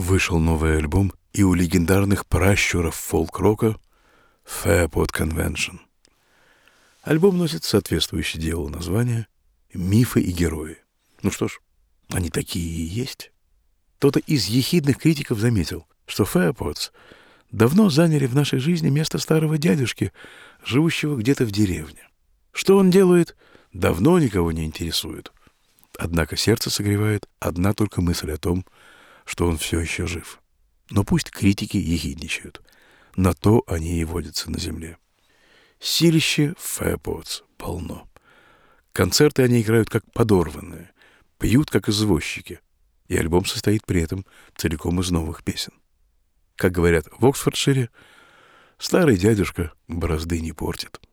вышел новый альбом и у легендарных пращуров фолк-рока Fairport Convention. Альбом носит соответствующее делу название «Мифы и герои». Ну что ж, они такие и есть. Кто-то из ехидных критиков заметил, что Fairports давно заняли в нашей жизни место старого дядюшки, живущего где-то в деревне. Что он делает, давно никого не интересует. Однако сердце согревает одна только мысль о том, что он все еще жив. Но пусть критики ехидничают. На то они и водятся на земле. Силище в Fairports полно. Концерты они играют как подорванные, пьют как извозчики, и альбом состоит при этом целиком из новых песен. Как говорят в Оксфордшире, старый дядюшка борозды не портит.